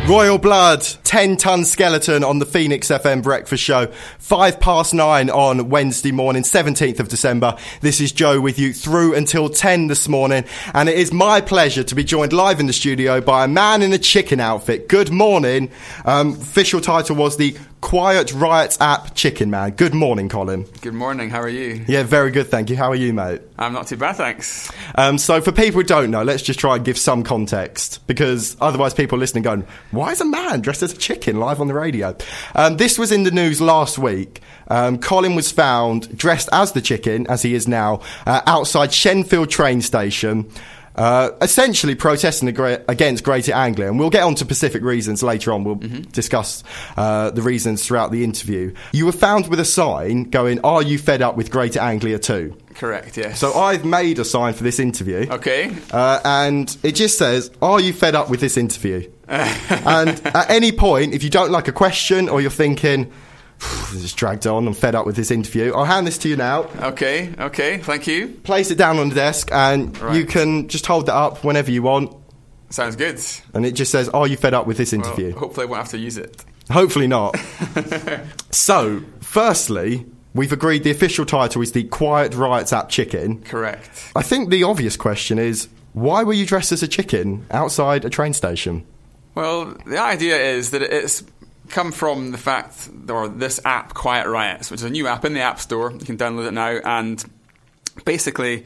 Royal Blood, 10-ton skeleton on the Phoenix FM breakfast show. 9:05 on Wednesday morning, 17th of December. This is Joe with you through until 10 this morning. And it is my pleasure to be joined live in the studio by a man in a chicken outfit. Good morning. Official title was the Quiet Riot app Chicken Man. Good morning, Colin. Good morning, how are you? Yeah, very good, thank you. How are you, mate? I'm not too bad, thanks. So for people who don't know, let's just try and give some context, because otherwise people listening going, why is a man dressed as a chicken live on the radio? This was in the news last week. Colin was found dressed as the chicken, as he is now, outside Shenfield train station, essentially protesting against Greater Anglia. And we'll get on to specific reasons later on. We'll discuss the reasons throughout the interview. You were found with a sign going, "Are you fed up with Greater Anglia too?" Correct, yes. So I've made a sign for this interview. Okay. And it just says, "Are you fed up with this interview?" And at any point, if you don't like a question or you're thinking, this is dragged on, I'm fed up with this interview, I'll hand this to you now. Okay, thank you. Place it down on the desk and you can just hold that up whenever you want. Sounds good. And it just says, "Are you fed up with this interview?" Well, hopefully I won't have to use it. Hopefully not. So, firstly, we've agreed the official title is the Quiet Riot app Chicken. Correct. I think the obvious question is, why were you dressed as a chicken outside a train station? Well, the idea is that it's come from the fact, or this app, Quiet Riots, which is a new app in the App Store. You can download it now, and basically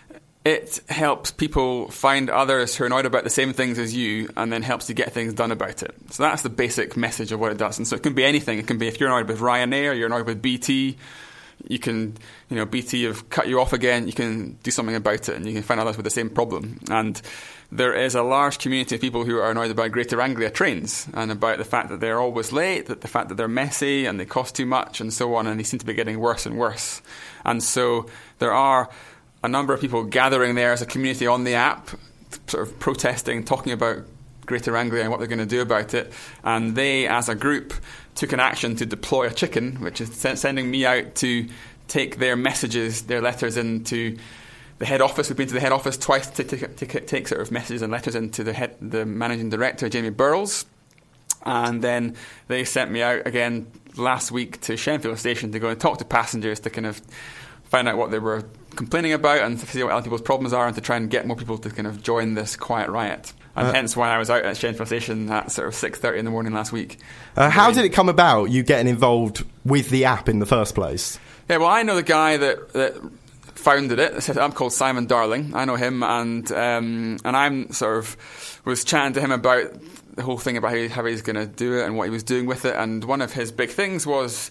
it helps people find others who are annoyed about the same things as you, and then helps you get things done about it. So that's the basic message of what it does. And so it can be anything. It can be if you're annoyed with Ryanair, you're annoyed with BT, you can, BT have cut you off again, you can do something about it, and you can find others with the same problem. And there is a large community of people who are annoyed about Greater Anglia trains, and about the fact that they're always late, that the fact that they're messy and they cost too much and so on, and they seem to be getting worse and worse. And so there are a number of people gathering there as a community on the app, sort of protesting, talking about Greater Anglia and what they're going to do about it. And they, as a group, took an action to deploy a chicken, which is sending me out to take their messages, their letters into the head office. We've been to the head office twice to take sort of messages and letters into the managing director, Jamie Burrells. And then they sent me out again last week to Shenfield Station to go and talk to passengers, to kind of find out what they were complaining about and to see what other people's problems are, and to try and get more people to kind of join this Quiet Riot. And hence why I was out at Shenfield Station at sort of 6:30 in the morning last week. How did it come about, you getting involved with the app in the first place? Yeah, well, I know the guy that founded it. Set it up, called Simon Darling. I know him, and I'm sort of was chatting to him about the whole thing about how he's going to do it and what he was doing with it. And one of his big things was,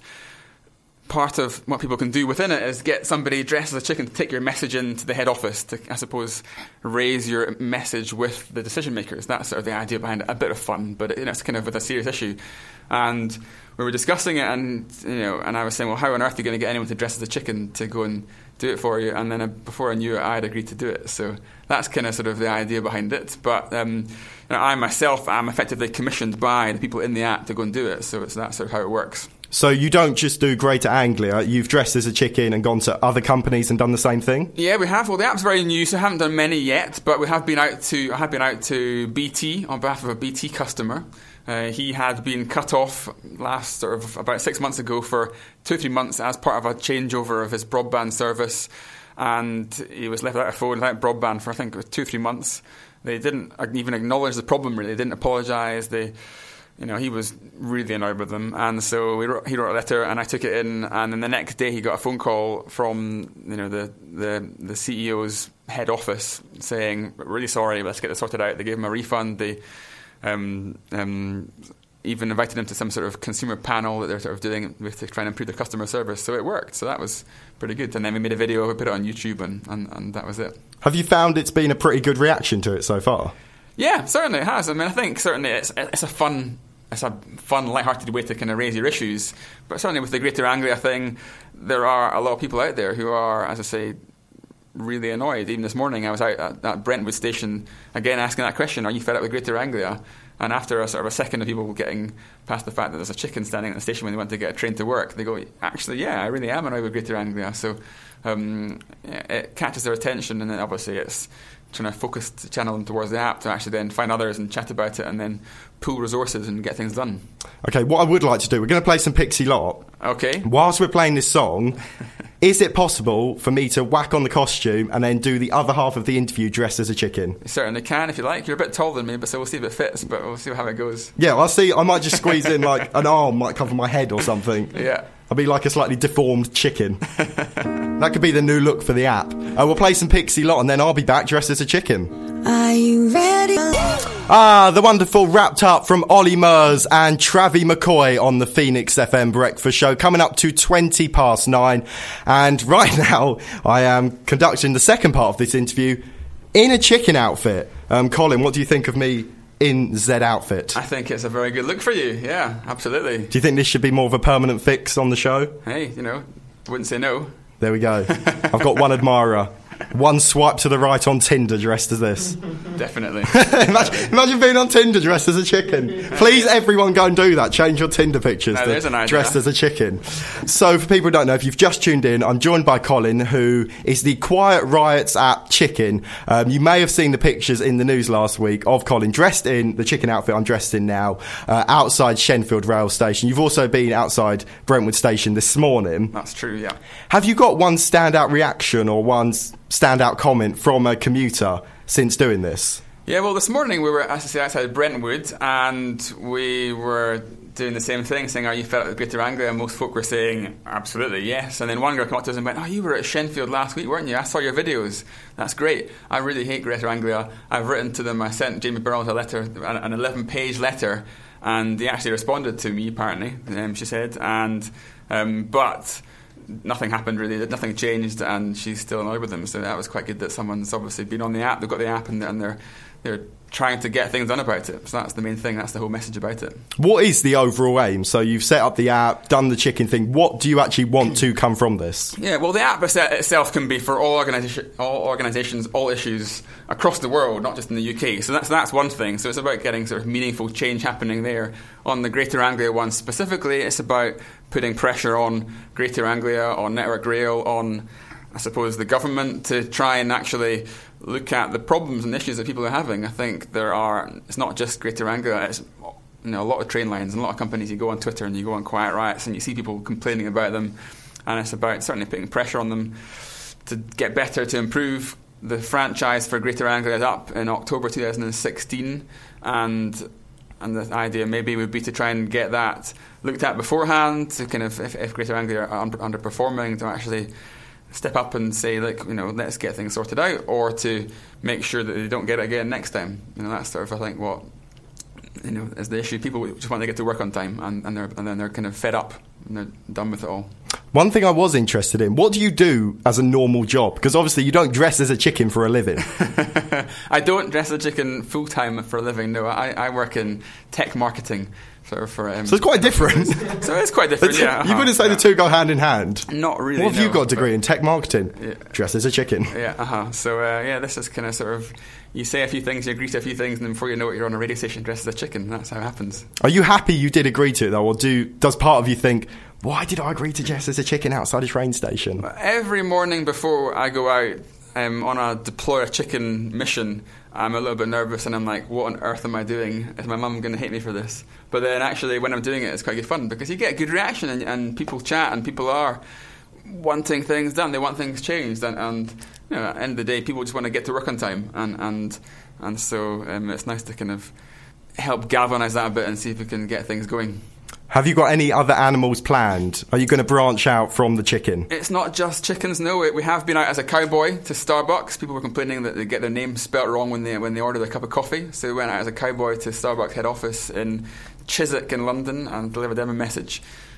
part of what people can do within it is get somebody dressed as a chicken to take your message into the head office to, I suppose, raise your message with the decision makers. That's sort of the idea behind it. A bit of fun, but it's kind of with a serious issue. And we were discussing it, and and I was saying, well, how on earth are you going to get anyone to dress as a chicken to go and do it for you? And then before I knew it, I had agreed to do it. So that's kind of sort of the idea behind it. But I myself am effectively commissioned by the people in the app to go and do it. So that's sort of how it works. So you don't just do Greater Anglia, you've dressed as a chicken and gone to other companies and done the same thing? Yeah, we have. Well, the app's very new, so I haven't done many yet, but I have been out to BT on behalf of a BT customer. He had been cut off last sort of about 6 months ago for 2-3 months as part of a changeover of his broadband service, and he was left without a phone, without broadband for I think it was 2-3 months. They didn't even acknowledge the problem, really. They didn't apologise. He was really annoyed with them, and so he wrote a letter, and I took it in, and then the next day he got a phone call from the CEO's head office saying, "Really sorry, let's get this sorted out." They gave him a refund. They even invited him to some sort of consumer panel that they're sort of doing with to try and improve their customer service. So it worked. So that was pretty good. And then we made a video, we put it on YouTube, and that was it. Have you found it's been a pretty good reaction to it so far? Yeah, certainly it has. I mean, I think certainly it's a fun, light-hearted way to kind of raise your issues. But certainly with the Greater Anglia thing, there are a lot of people out there who are, as I say, really annoyed. Even this morning, I was out at Brentwood Station again asking that question: "Are you fed up with Greater Anglia?" And after a sort of a second of people getting past the fact that there's a chicken standing at the station when they want to get a train to work, they go, "Actually, yeah, I really am annoyed with Greater Anglia." So it catches their attention, and then obviously it's trying to focus the channel them towards the app to actually then find others and chat about it and then pool resources and get things done. Okay, what I would like to do, we're going to play some Pixie Lott. Okay. Whilst we're playing this song, is it possible for me to whack on the costume and then do the other half of the interview dressed as a chicken? You certainly can if you like. You're a bit taller than me, but so we'll see if it fits, but we'll see how it goes. Yeah, I'll see. I might just squeeze in like an arm might come from my head or something. Yeah. I'll be like a slightly deformed chicken. That could be the new look for the app. We'll play some Pixie Lott and then I'll be back dressed as a chicken. Are you ready? The wonderful Wrapped Up from Ollie Murs and Travie McCoy on the Phoenix FM Breakfast Show, coming up to 9:20. And right now, I am conducting the second part of this interview in a chicken outfit. Colin, what do you think of me in Z outfit? I think it's a very good look for you. Yeah, absolutely. Do you think this should be more of a permanent fix on the show? Hey, wouldn't say no. There we go. I've got one admirer. One swipe to the right on Tinder dressed as this. Definitely. imagine being on Tinder dressed as a chicken. Please, everyone, go and do that. Change your Tinder pictures to dressed as a chicken. So, for people who don't know, if you've just tuned in, I'm joined by Colin, who is the Quiet Riots app chicken. You may have seen the pictures in the news last week of Colin dressed in the chicken outfit I'm dressed in now, outside Shenfield Rail Station. You've also been outside Brentwood Station this morning. That's true, yeah. Have you got one standout reaction or one standout comment from a commuter since doing this? Yeah, well, this morning we were, as I say, outside Brentwood, and we were doing the same thing, saying, "Are you fed up with Greater Anglia?" And most folk were saying, "Absolutely, yes." And then one girl came up to us and went, "Oh, you were at Shenfield last week, weren't you? I saw your videos. That's great. I really hate Greater Anglia. I've written to them. I sent Jamie Burrows a letter, an 11-page letter, and they actually responded to me, apparently," she said. But nothing happened really, nothing changed, and she's still annoyed with them. So that was quite good that someone's obviously been on the app, they've got the app, and they're trying to get things done about it. So that's the main thing, that's the whole message about it. What is the overall aim? So you've set up the app, done the chicken thing. What do you actually want to come from this? Yeah, well, the app itself can be for all organisations, all issues across the world, not just in the UK. So that's one thing. So it's about getting sort of meaningful change happening there. On the Greater Anglia one specifically, it's about putting pressure on Greater Anglia, on Network Rail, on, I suppose, the government to try and actually look at the problems and issues that people are having. I think it's not just Greater Anglia, it's a lot of train lines and a lot of companies. You go on Twitter and you go on Quiet Riots and you see people complaining about them, and it's about certainly putting pressure on them to get better, to improve. The franchise for Greater Anglia is up in October 2016, and the idea maybe would be to try and get that looked at beforehand, to kind of, if Greater Anglia are underperforming, to actually step up and say, like, let's get things sorted out, or to make sure that they don't get it again next time. That's sort of, I think, what is the issue. People just want to get to work on time, and then they're kind of fed up and they're done with it all. One thing I was interested in, what do you do as a normal job? Because obviously you don't dress as a chicken for a living. I don't dress as a chicken full-time for a living, no. I work in tech marketing. So it's quite different. So it's quite different, yeah. You wouldn't say the two go hand in hand? Not really, What have you got a degree in? Tech marketing? Yeah. Dress as a chicken. Yeah, So, this is kind of sort of, you say a few things, you agree to a few things, and then before you know it, you're on a radio station dressed as a chicken. That's how it happens. Are you happy you did agree to it, though? Or does part of you think, why did I agree to dress as a chicken outside a train station? Every morning before I go out on a deploy a chicken mission, I'm a little bit nervous and I'm like, what on earth am I doing? Is my mum going to hate me for this? But then actually when I'm doing it, it's quite good fun because you get a good reaction and people chat and people are wanting things done. They want things changed and at the end of the day, people just want to get to work on time and so it's nice to kind of help galvanise that a bit and see if we can get things going. Have you got any other animals planned? Are you going to branch out from the chicken? It's not just chickens, no. We have been out as a cowboy to Starbucks. People were complaining that they get their name spelt wrong when they order their cup of coffee. So we went out as a cowboy to Starbucks head office in Chiswick in London and delivered them a message.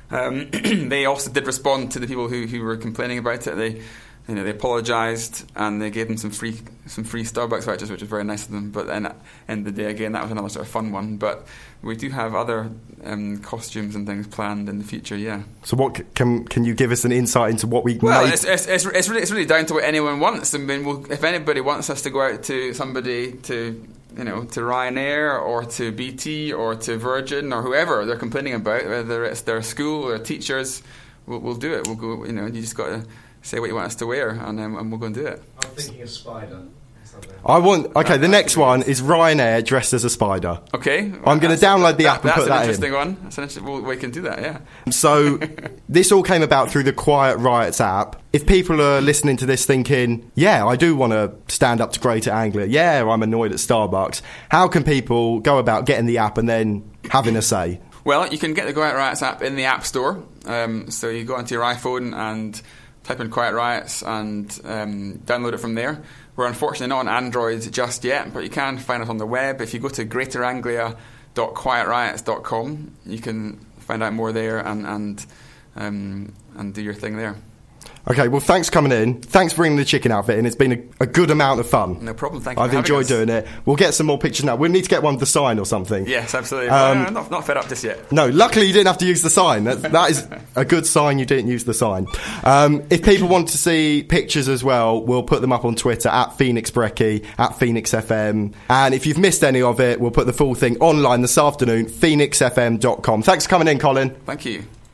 They also did respond to the people who were complaining about it. They apologised and they gave them some free Starbucks vouchers, which was very nice of them. But then at the end of the day, again, that was another sort of fun one. But we do have other costumes and things planned in the future, yeah. So what can you give us an insight into what we? Well, it's really down to what anyone wants. I mean, if anybody wants us to go out to somebody to Ryanair or to BT or to Virgin or whoever they're complaining about, whether it's their school or teachers, we'll do it. We'll go. You just got to say what you want us to wear, and we'll go and do it. I'm thinking a spider. The next one is Ryanair dressed as a spider. Okay. I'm going to download the app and put that in. That's an interesting one. That's an interesting. Well, we can do that, yeah. So, this all came about through the Quiet Riots app. If people are listening to this thinking, yeah, I do want to stand up to Greater Anglia, yeah, I'm annoyed at Starbucks, how can people go about getting the app and then having a say? Well, you can get the Quiet Riots app in the App Store. So you go onto your iPhone and type in Quiet Riots and download it from there. We're unfortunately not on Android just yet, but you can find us on the web. If you go to greateranglia.quietriots.com, you can find out more there and do your thing there. Okay, well, thanks for coming in. Thanks for bringing the chicken outfit in. It's been a good amount of fun. No problem, thank you. I've enjoyed doing it. We'll get some more pictures now. We'll need to get one with the sign or something. Yes, absolutely. Not fed up just yet. No, luckily you didn't have to use the sign. That is a good sign you didn't use the sign. If people want to see pictures as well, we'll put them up on Twitter at Phoenix Brekkie, at Phoenix FM. And if you've missed any of it, we'll put the full thing online this afternoon, phoenixfm.com. Thanks for coming in, Colin. Thank you.